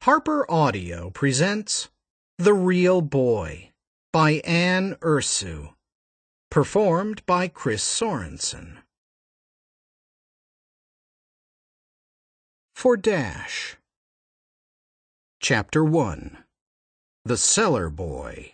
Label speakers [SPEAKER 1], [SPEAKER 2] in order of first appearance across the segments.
[SPEAKER 1] Harper Audio presents The Real Boy by Anne Ursu, performed by Chris Sorensen. For Dash. Chapter 1. The Cellar Boy.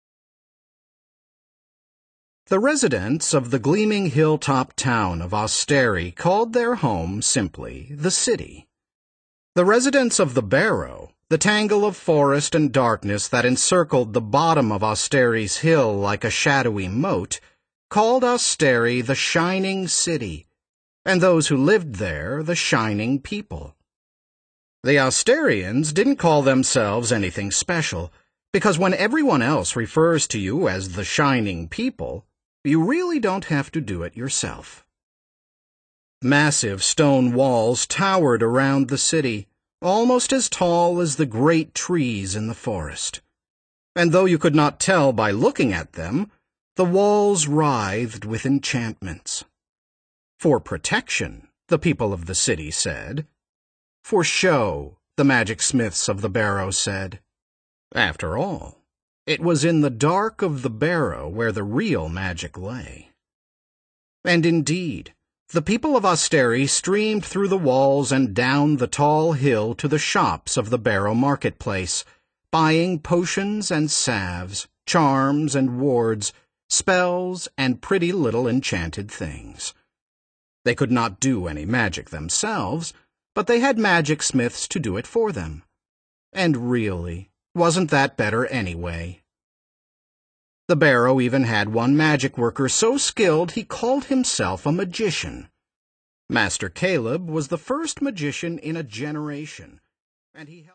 [SPEAKER 1] The residents of the gleaming hilltop town of Osteri called their home simply the city. The residents of the Barrow, the tangle of forest and darkness that encircled the bottom of Osteri's hill like a shadowy moat, called Osteri the Shining City, and those who lived there the Shining People. The Osterians didn't call themselves anything special, because when everyone else refers to you as the Shining People, you really don't have to do it yourself. Massive stone walls towered around the city, almost as tall as the great trees in the forest. And though you could not tell by looking at them, the walls writhed with enchantments. For protection, the people of the city said. For show, the magic smiths of the Barrow said. After all, it was in the dark of the Barrow where the real magic lay. And indeed, the people of Osteri streamed through the walls and down the tall hill to the shops of the Barrow marketplace, buying potions and salves, charms and wards, spells and pretty little enchanted things. They could not do any magic themselves, but they had magic smiths to do it for them. And really, wasn't that better anyway? The Barrow even had one magic worker so skilled he called himself a magician. Master Caleb was the first magician in a generation, and he helped